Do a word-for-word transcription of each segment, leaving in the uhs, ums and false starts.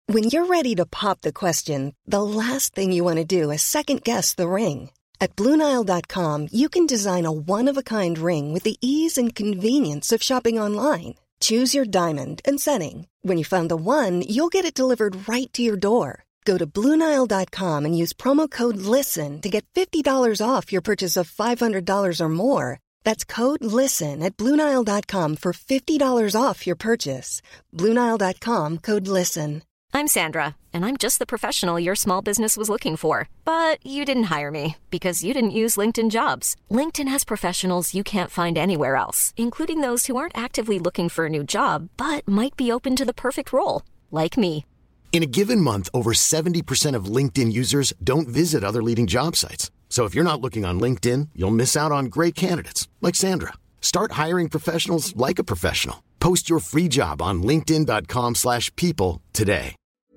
When you're ready to pop the question, the last thing you want to do is second-guess the ring. At Blue Nile dot com, you can design a one-of-a-kind ring with the ease and convenience of shopping online. Choose your diamond and setting. When you find the one, you'll get it delivered right to your door. Go to Blue Nile dot com and use promo code LISTEN to get fifty dollars off your purchase of five hundred dollars or more. That's code LISTEN at Blue Nile dot com for fifty dollars off your purchase. Blue Nile dot com, code LISTEN. I'm Sandra, and I'm just the professional your small business was looking for. But you didn't hire me because you didn't use LinkedIn Jobs. LinkedIn has professionals you can't find anywhere else, including those who aren't actively looking for a new job, but might be open to the perfect role, like me. In a given month, over seventy percent of LinkedIn users don't visit other leading job sites. So if you're not looking on LinkedIn, you'll miss out on great candidates, like Sandra. Start hiring professionals like a professional. Post your free job on linkedin dot com slash people today.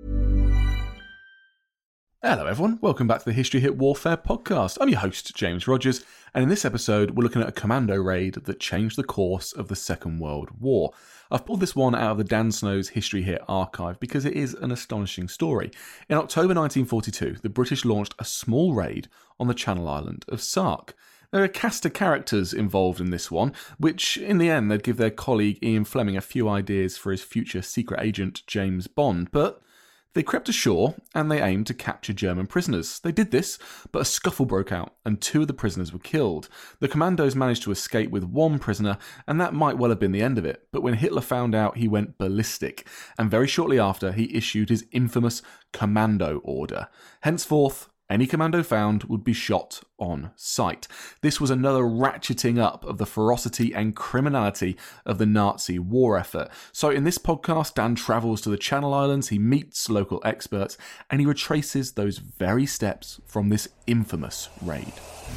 Hello everyone, welcome back to the History Hit Warfare podcast. I'm your host, James Rogers, and in this episode we're looking at a commando raid that changed the course of the Second World War. I've pulled this one out of the Dan Snow's History Hit archive because it is an astonishing story. In October nineteen forty-two, the British launched a small raid on the Channel Island of Sark. There are a cast of characters involved in this one, which in the end they'd give their colleague Ian Fleming a few ideas for his future secret agent James Bond, but they crept ashore and they aimed to capture German prisoners. They did this, but a scuffle broke out and two of the prisoners were killed. The commandos managed to escape with one prisoner, and that might well have been the end of it. But when Hitler found out, he went ballistic, and very shortly after he issued his infamous commando order. Henceforth, any commando found would be shot on sight. This was another ratcheting up of the ferocity and criminality of the Nazi war effort. So in this podcast, Dan travels to the Channel Islands, he meets local experts, and he retraces those very steps from this infamous raid.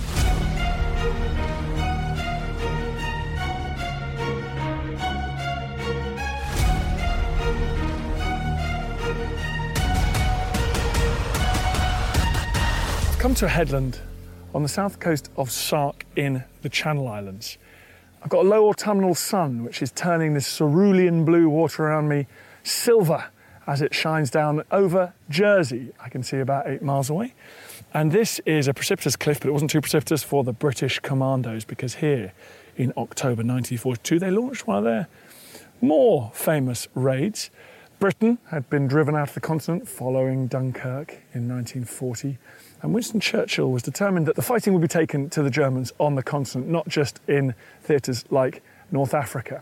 Come to a headland on the south coast of Sark in the Channel Islands. I've got a low autumnal sun which is turning this cerulean blue water around me silver as it shines down over Jersey. I can see about eight miles away. And this is a precipitous cliff, but it wasn't too precipitous for the British commandos, because here in October nineteen forty-two they launched one of their more famous raids. Britain had been driven out of the continent following Dunkirk in nineteen forty. And Winston Churchill was determined that the fighting would be taken to the Germans on the continent, not just in theatres like North Africa.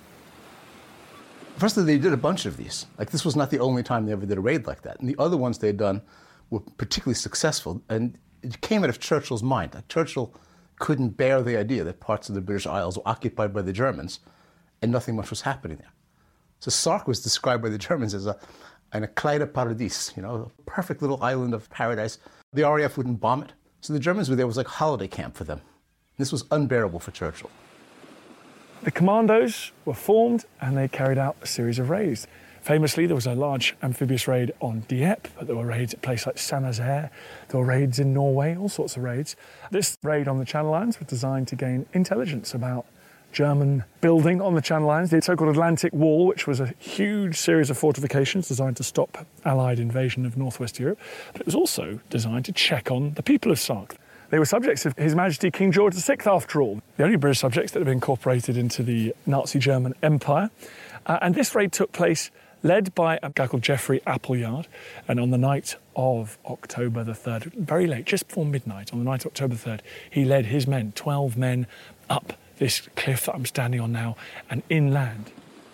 Firstly, they did a bunch of these. Like, this was not the only time they ever did a raid like that. And the other ones they'd done were particularly successful. And it came out of Churchill's mind. Like, Churchill couldn't bear the idea that parts of the British Isles were occupied by the Germans and nothing much was happening there. So Sark was described by the Germans as a, an Kleine Paradies, you know, a perfect little island of paradise. The R A F wouldn't bomb it. So the Germans were there, it was like holiday camp for them. This was unbearable for Churchill. The commandos were formed and they carried out a series of raids. Famously, there was a large amphibious raid on Dieppe, but there were raids at places like Saint-Nazaire. There were raids in Norway, all sorts of raids. This raid on the Channel Islands was designed to gain intelligence about German building on the Channel Islands, the so-called Atlantic Wall, which was a huge series of fortifications designed to stop Allied invasion of northwest Europe. But it was also designed to check on the people of Sark. They were subjects of His Majesty King George the Sixth, after all, the only British subjects that had been incorporated into the Nazi German Empire. Uh, and this raid took place led by a guy called Geoffrey Appleyard. And on the night of October the third, very late, just before midnight, on the night of October the third, he led his men, twelve men, up this cliff that I'm standing on now and inland.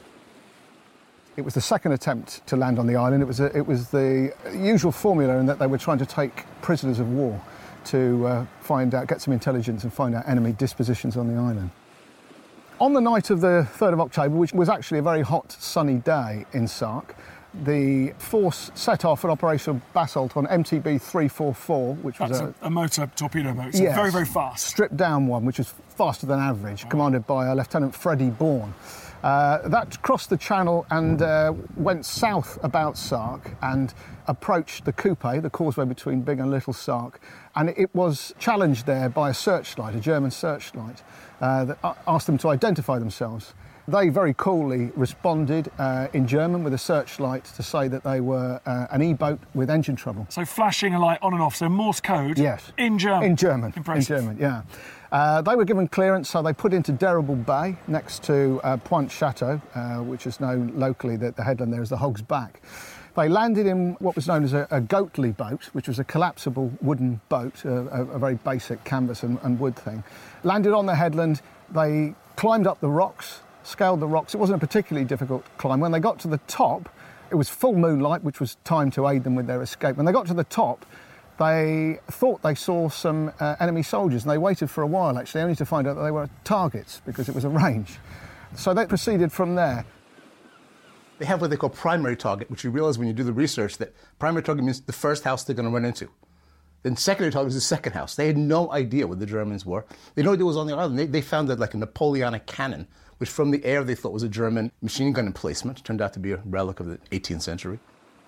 It was the second attempt to land on the island. It was, a, it was the usual formula in that they were trying to take prisoners of war to uh, find out, get some intelligence and find out enemy dispositions on the island. On the night of the third of October, which was actually a very hot, sunny day in Sark, the force set off an Operation Basalt on M T B three forty-four, which was That's a, a, a motor torpedo boat, so yes, very, very fast. Stripped down one, which was faster than average, wow. Commanded by uh, Lieutenant Freddie Bourne. Uh, that crossed the channel and uh, went south about Sark and approached the Coupe, the causeway between Big and Little Sark, and it was challenged there by a searchlight, a German searchlight, uh, that asked them to identify themselves. They very coolly responded uh, in German with a searchlight to say that they were uh, an E-boat with engine trouble. So flashing a light on and off, so Morse code yes. in German? In German. Impressive. In German, yeah. Uh, they were given clearance, so they put into Derribble Bay next to uh, Pointe Chateau, uh, which is known locally, that the headland there is the Hog's Back. They landed in what was known as a, a Goatley boat, which was a collapsible wooden boat, a, a, a very basic canvas and, and wood thing. Landed on the headland, they climbed up the rocks, scaled the rocks. It wasn't a particularly difficult climb. When they got to the top, it was full moonlight, which was time to aid them with their escape. When they got to the top, they thought they saw some uh, enemy soldiers, and they waited for a while, actually, only to find out that they were targets, because it was a range. So they proceeded from there. They have what they call primary target, which you realize when you do the research that primary target means the first house they're going to run into. Then secondary target is the second house. They had no idea what the Germans were. They had no idea what was on the island. They, they found that like a Napoleonic cannon, which from the air they thought was a German machine gun emplacement. It turned out to be a relic of the eighteenth century.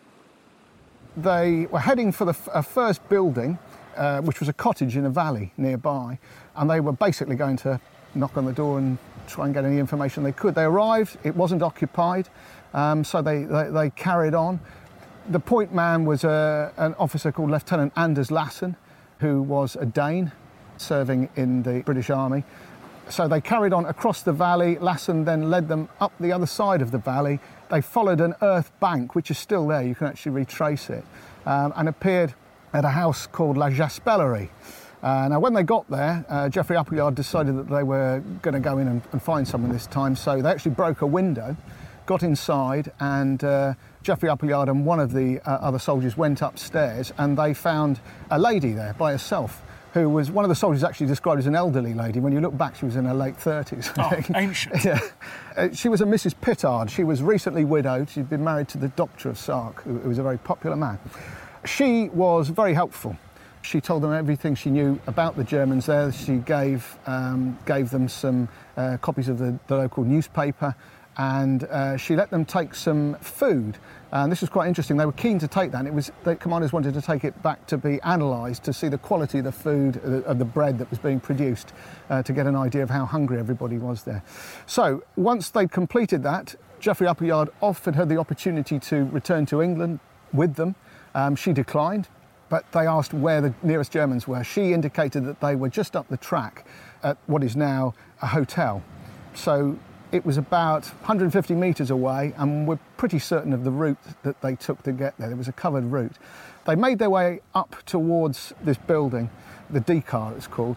They were heading for the f- a first building, uh, which was a cottage in a valley nearby, and they were basically going to knock on the door and try and get any information they could. They arrived, it wasn't occupied, um, so they, they, they carried on. The point man was a, an officer called Lieutenant Anders Lassen, who was a Dane serving in the British Army. So they carried on across the valley. Lassen then led them up the other side of the valley. They followed an earth bank, which is still there, you can actually retrace it, um, and appeared at a house called La Jaspellerie. Uh, now, when they got there, uh, Geoffrey Appleyard decided that they were going to go in and, and find someone this time, so they actually broke a window, got inside, and uh, Geoffrey Appleyard and one of the uh, other soldiers went upstairs, and they found a lady there by herself, who was, one of the soldiers actually described as an elderly lady. When you look back, she was in her late thirties. Oh, ancient. Yeah. Uh, she was a Missus Pittard. She was recently widowed. She'd been married to the Doctor of Sark, who, who was a very popular man. She was very helpful. She told them everything she knew about the Germans there. She gave um, gave them some uh, copies of the, the local newspaper, and uh, she let them take some food. And this was quite interesting. They were keen to take that, and it was the commanders wanted to take it back to be analysed to see the quality of the food, of the bread that was being produced, uh, to get an idea of how hungry everybody was there. So once they'd completed that, Geoffrey Appleyard offered her the opportunity to return to England with them. Um, she declined, but they asked where the nearest Germans were. She indicated that they were just up the track at what is now a hotel. So it was about one hundred fifty metres away, and we're pretty certain of the route that they took to get there. There was a covered route. They made their way up towards this building, the D-car it's called.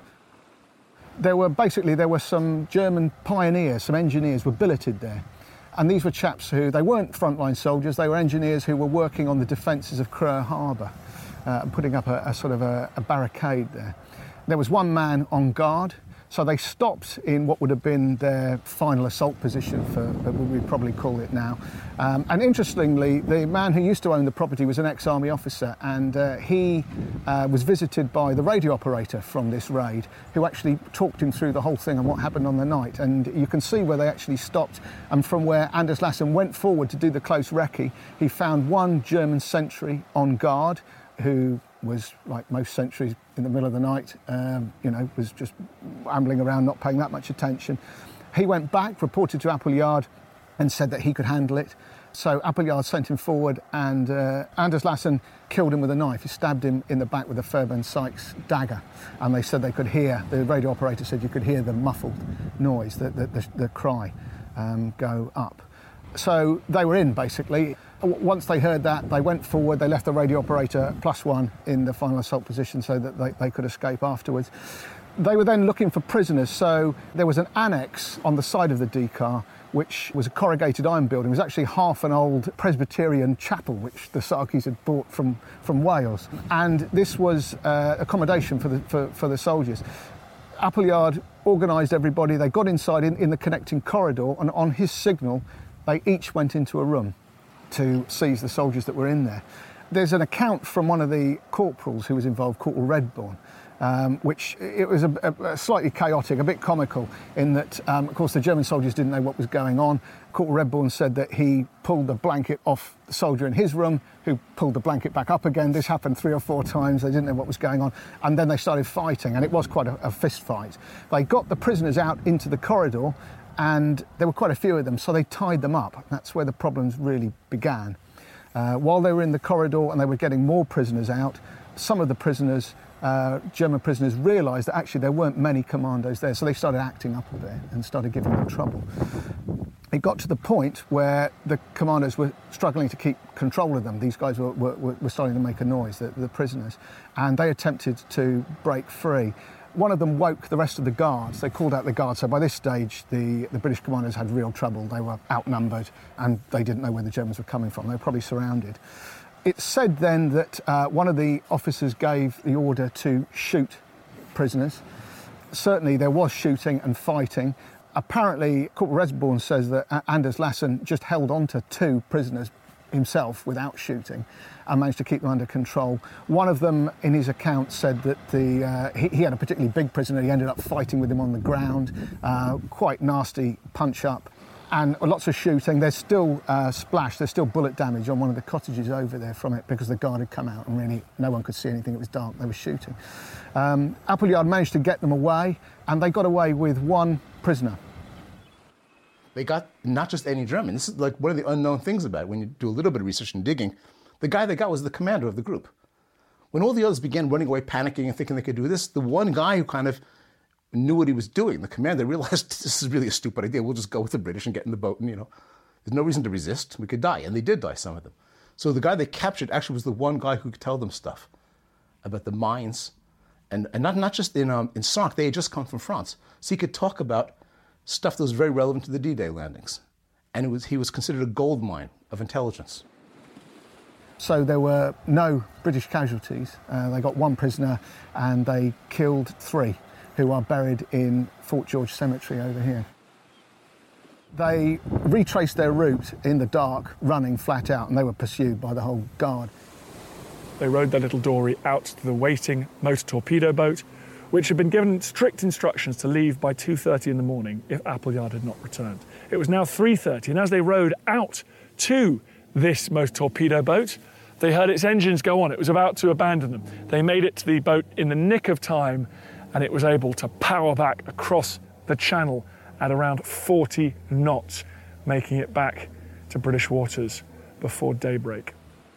There were basically, there were some German pioneers, some engineers were billeted there. And these were chaps who, they weren't frontline soldiers, they were engineers who were working on the defences of Creux Harbour, uh, putting up a, a sort of a, a barricade there. There was one man on guard. So they stopped in what would have been their final assault position, for what we'd probably call it now. Um, and interestingly, the man who used to own the property was an ex-army officer, and uh, he uh, was visited by the radio operator from this raid, who actually talked him through the whole thing and what happened on the night. And you can see where they actually stopped, and from where Anders Lassen went forward to do the close recce, he found one German sentry on guard, who was, like most sentries, in the middle of the night, um, you know, was just ambling around, not paying that much attention. He went back, reported to Appleyard, and said that he could handle it. So Appleyard sent him forward, and uh, Anders Lassen killed him with a knife. He stabbed him in the back with a Fairbairn Sykes dagger. And they said they could hear, the radio operator said you could hear the muffled noise, the, the, the, the cry um, go up. So they were in, basically. Once they heard that, they went forward, they left the radio operator plus one in the final assault position so that they, they could escape afterwards. They were then looking for prisoners, so there was an annex on the side of the D-car, which was a corrugated iron building. It was actually half an old Presbyterian chapel, which the Sarkis had bought from, from Wales. And this was uh, accommodation for the, for, for the soldiers. Appleyard organised everybody, they got inside in, in the connecting corridor, and on his signal, they each went into a room to seize the soldiers that were in there. There's an account from one of the corporals who was involved, Corporal Redbourne, um, which it was a, a slightly chaotic, a bit comical, in that, um, of course, the German soldiers didn't know what was going on. Corporal Redbourne said that he pulled the blanket off the soldier in his room, who pulled the blanket back up again. This happened three or four times. They didn't know what was going on. And then they started fighting, and it was quite a, a fist fight. They got the prisoners out into the corridor, and there were quite a few of them, so they tied them up. That's where the problems really began. Uh, while they were in the corridor and they were getting more prisoners out, some of the prisoners, uh, German prisoners, realised that actually there weren't many commandos there, so they started acting up a bit and started giving them trouble. It got to the point where the commandos were struggling to keep control of them. These guys were, were, were starting to make a noise, the, the prisoners, and they attempted to break free. One of them woke the rest of the guards. They called out the guards. So by this stage, the, the British commanders had real trouble. They were outnumbered and they didn't know where the Germans were coming from. They were probably surrounded. It's said then that uh, one of the officers gave the order to shoot prisoners. Certainly there was shooting and fighting. Apparently, Corporal Resborn says that Anders Lassen just held on to two prisoners himself without shooting and managed to keep them under control. One of them, in his account, said that the uh, he, he had a particularly big prisoner. He ended up fighting with him on the ground, uh, quite nasty punch-up, and lots of shooting. There's still uh, splash, there's still bullet damage on one of the cottages over there from it because the guard had come out and really no one could see anything. It was dark, they were shooting. Um, Appleyard managed to get them away, and they got away with one prisoner. They got not just any German. This is like one of the unknown things about it. When you do a little bit of research and digging, the guy they got was the commander of the group. When all the others began running away, panicking, and thinking they could do this, the one guy who kind of knew what he was doing, the commander, realized this is really a stupid idea. We'll just go with the British and get in the boat, and, you know, there's no reason to resist. We could die. And they did die, some of them. So the guy they captured actually was the one guy who could tell them stuff about the mines. And, and not, not just in, um, in Sark, they had just come from France. So he could talk about stuff that was very relevant to the D-Day landings. And it was, he was considered a gold mine of intelligence. So there were no British casualties. Uh, they got one prisoner and they killed three who are buried in Fort George Cemetery over here. They retraced their route in the dark, running flat out, and they were pursued by the whole guard. They rowed their little dory out to the waiting motor torpedo boat, which had been given strict instructions to leave by two thirty in the morning if Appleyard had not returned. It was now three thirty, and as they rowed out to this motor torpedo boat, they heard its engines go on. It was about to abandon them. They made it to the boat in the nick of time, and it was able to power back across the channel at around forty knots, making it back to British waters before daybreak.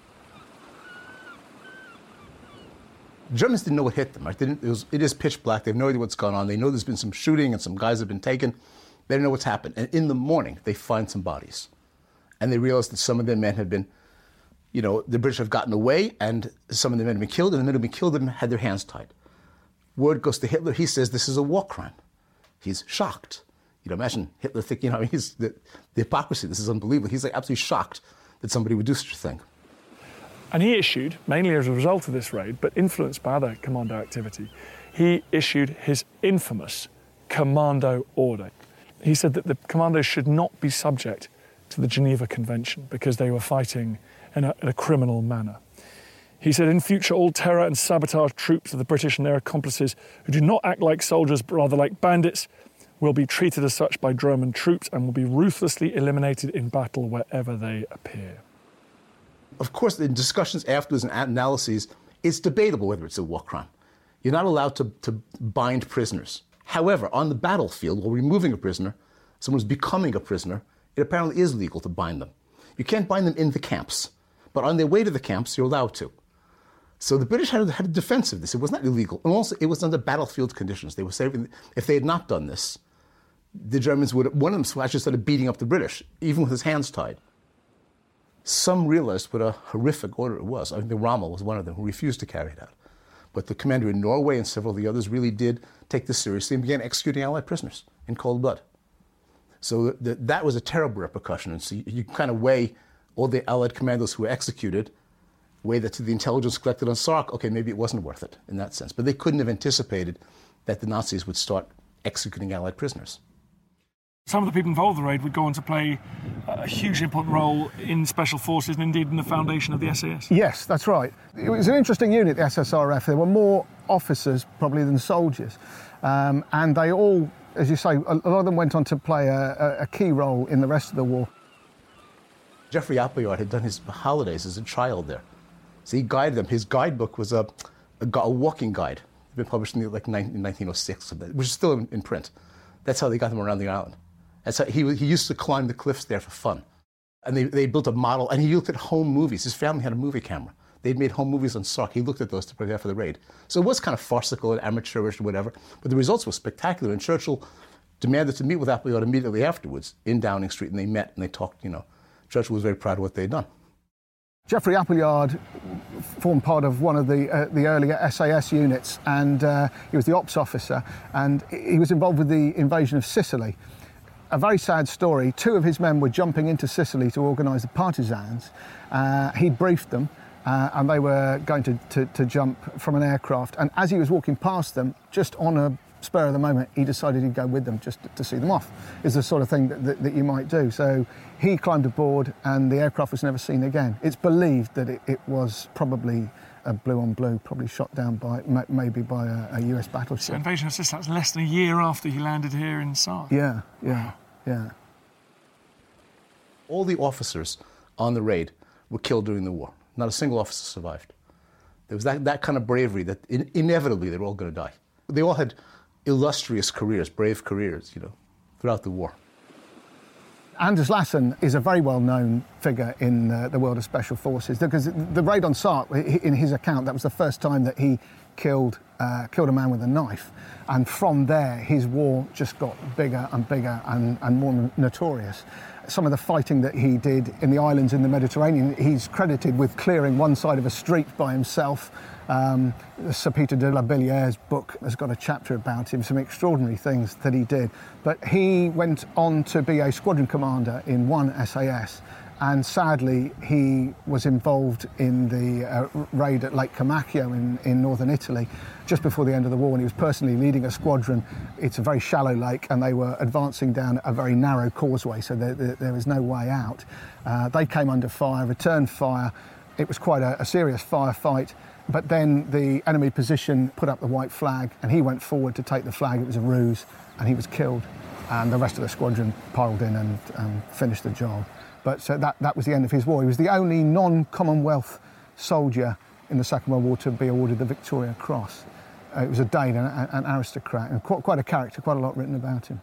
The Germans didn't know what hit them. Right? They didn't, it, was, it is pitch black. They have no idea what's going on. They know there's been some shooting and some guys have been taken. They don't know what's happened. And in the morning, they find some bodies. And they realize that some of their men had been, you know, the British have gotten away, and some of the men have been killed, and the men who had been killed them had their hands tied. Word goes to Hitler. He says this is a war crime. He's shocked. You know, imagine Hitler thinking, you know, he's the, the hypocrisy. This is unbelievable. He's like absolutely shocked that somebody would do such a thing. And he issued, mainly as a result of this raid, but influenced by other commando activity, he issued his infamous commando order. He said that the commandos should not be subject to the Geneva Convention because they were fighting in a, in a criminal manner. He said, in future, all terror and sabotage troops of the British and their accomplices who do not act like soldiers but rather like bandits will be treated as such by German troops and will be ruthlessly eliminated in battle wherever they appear. Of course, in discussions afterwards and analyses, it's debatable whether it's a war crime. You're not allowed to, to bind prisoners. However, on the battlefield, while removing a prisoner, someone who's becoming a prisoner, it apparently is legal to bind them. You can't bind them in the camps, but on their way to the camps, you're allowed to. So the British had, had a defense of this. It was not illegal. And also, it was under battlefield conditions. They were saving, if they had not done this, the Germans would, one of them actually started beating up the British, even with his hands tied. Some realized what a horrific order it was. I mean, the Rommel was one of them who refused to carry it out. But the commander in Norway and several of the others really did take this seriously and began executing Allied prisoners in cold blood. So the, that was a terrible repercussion. And so you, you kind of weigh all the Allied commandos who were executed, weigh that to the intelligence collected on Sark, okay, maybe it wasn't worth it in that sense. But they couldn't have anticipated that the Nazis would start executing Allied prisoners. Some of the people involved in the raid would go on to play a hugely important role in special forces and indeed in the foundation of the S A S. Yes, that's right. It was an interesting unit, the S S R F. There were more officers probably than soldiers. Um, and they all, as you say, a lot of them went on to play a, a key role in the rest of the war. Geoffrey Appleyard had done his holidays as a child there. So he guided them. His guidebook was a, a, a walking guide. It had been published in the, like nineteen oh six, which is still in, in print. That's how they got them around the island. And so he, he used to climb the cliffs there for fun. And they, they built a model, and he looked at home movies. His family had a movie camera. They'd made home movies on Sark. He looked at those to prepare for the raid. So it was kind of farcical and amateurish or whatever, but the results were spectacular. And Churchill demanded to meet with Appleyard immediately afterwards in Downing Street, and they met and they talked, you know. Churchill was very proud of what they'd done. Geoffrey Appleyard formed part of one of the uh, the earlier S A S units, and uh, he was the ops officer, and he was involved with the invasion of Sicily. A very sad story. Two of his men were jumping into Sicily to organise the partisans. Uh, he briefed them, uh, and they were going to, to, to jump from an aircraft. And as he was walking past them, just on a spur of the moment, he decided he'd go with them just to, to see them off. Is the sort of thing that, that, that you might do. So he climbed aboard, and the aircraft was never seen again. It's believed that it, it was probably a blue on blue, probably shot down by maybe by a, a U S battleship. So invasion of Sicily, that was less than a year after he landed here in Sark. Yeah, yeah, yeah. All the officers on the raid were killed during the war. Not a single officer survived. There was that, that kind of bravery that in, inevitably they were all going to die. They all had illustrious careers, brave careers, you know, throughout the war. Anders Lassen is a very well-known figure in uh, the world of special forces, because the raid on Sark, in his account, that was the first time that he killed uh, killed a man with a knife, and from there his war just got bigger and bigger and, and more notorious. Some of the fighting that he did in the islands in the Mediterranean, he's credited with clearing one side of a street by himself. Um, Sir Peter de la Billiere's book has got a chapter about him, some extraordinary things that he did. But he went on to be a squadron commander in one S A S, and sadly he was involved in the uh, raid at Lake Comacchio in, in northern Italy just before the end of the war, and he was personally leading a squadron. It's a very shallow lake, and they were advancing down a very narrow causeway, so there, there, there was no way out. Uh, they came under fire, returned fire. It was quite a, a serious firefight. But then the enemy position put up the white flag, and he went forward to take the flag. It was a ruse, and he was killed. And the rest of the squadron piled in and um, finished the job. But so that, that was the end of his war. He was the only non-Commonwealth soldier in the Second World War to be awarded the Victoria Cross. Uh, it was a Dane, an, an aristocrat, and quite, quite a character, quite a lot written about him.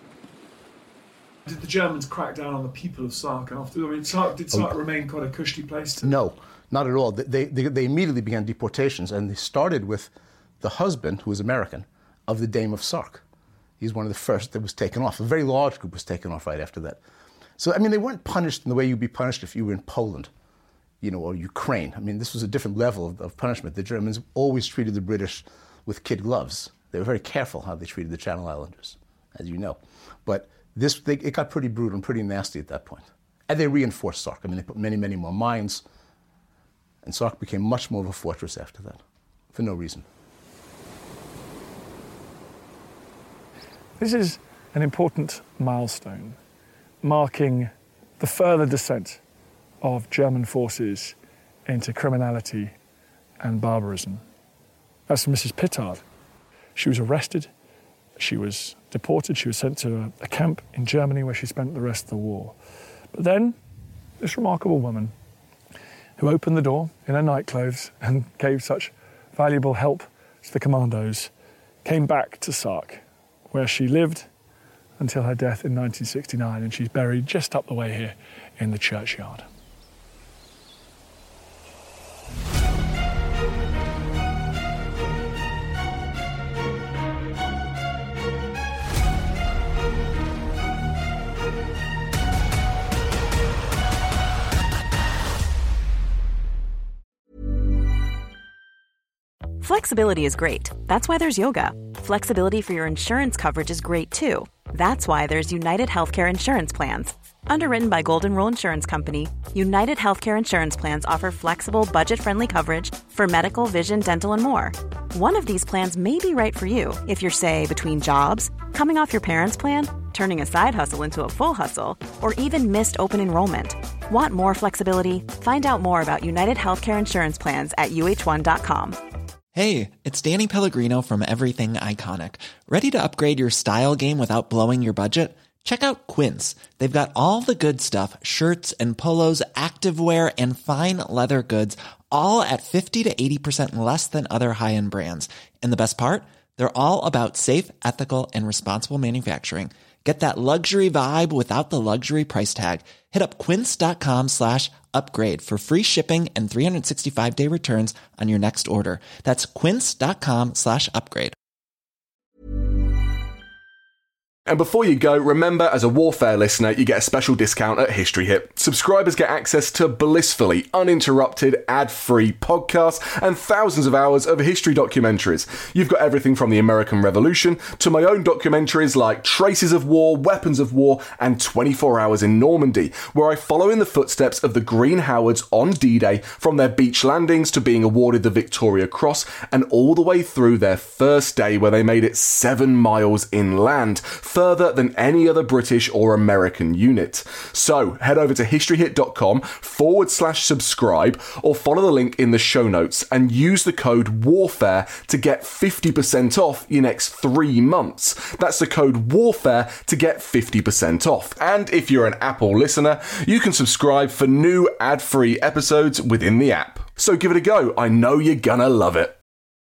Did the Germans crack down on the people of Sark after? I mean, Sark, did Sark oh. remain quite a cushy place? To... No. Not at all. They, they, they immediately began deportations, and they started with the husband, who was American, of the Dame of Sark. He's one of the first that was taken off. A very large group was taken off right after that. So, I mean, they weren't punished in the way you'd be punished if you were in Poland, you know, or Ukraine. I mean, this was a different level of, of punishment. The Germans always treated the British with kid gloves. They were very careful how they treated the Channel Islanders, as you know. But this, they, it got pretty brutal and pretty nasty at that point. And they reinforced Sark. I mean, they put many, many more mines. And Sark became much more of a fortress after that, for no reason. This is an important milestone, marking the further descent of German forces into criminality and barbarism. That's Missus Pittard. She was arrested, she was deported, she was sent to a, a camp in Germany where she spent the rest of the war. But then, this remarkable woman, who opened the door in her nightclothes and gave such valuable help to the commandos, came back to Sark, where she lived until her death in nineteen sixty-nine, and she's buried just up the way here in the churchyard. Flexibility is great. That's why there's yoga. Flexibility for your insurance coverage is great too. That's why there's United Healthcare Insurance Plans. Underwritten by Golden Rule Insurance Company, United Healthcare Insurance Plans offer flexible, budget-friendly coverage for medical, vision, dental, and more. One of these plans may be right for you if you're, say, between jobs, coming off your parents' plan, turning a side hustle into a full hustle, or even missed open enrollment. Want more flexibility? Find out more about United Healthcare Insurance Plans at U H one dot com. Hey, it's Danny Pellegrino from Everything Iconic. Ready to upgrade your style game without blowing your budget? Check out Quince. They've got all the good stuff, shirts and polos, activewear, and fine leather goods, all at fifty to eighty percent less than other high-end brands. And the best part? They're all about safe, ethical, and responsible manufacturing. Get that luxury vibe without the luxury price tag. Hit up quince.com slash upgrade for free shipping and three sixty-five day returns on your next order. That's quince.com slash upgrade. And before you go, remember, as a Warfare listener, you get a special discount at History Hit. Subscribers get access to blissfully uninterrupted, ad-free podcasts and thousands of hours of history documentaries. You've got everything from the American Revolution to my own documentaries like Traces of War, Weapons of War, and twenty-four hours in Normandy, where I follow in the footsteps of the Green Howards on D-Day, from their beach landings to being awarded the Victoria Cross, and all the way through their first day where they made it seven miles inland, further than any other British or American unit. So head over to historyhit.com forward slash subscribe or follow the link in the show notes and use the code WARFARE to get fifty percent off your next three months. That's the code WARFARE to get fifty percent off. And if you're an Apple listener, you can subscribe for new ad-free episodes within the app. So give it a go. I know you're gonna love it.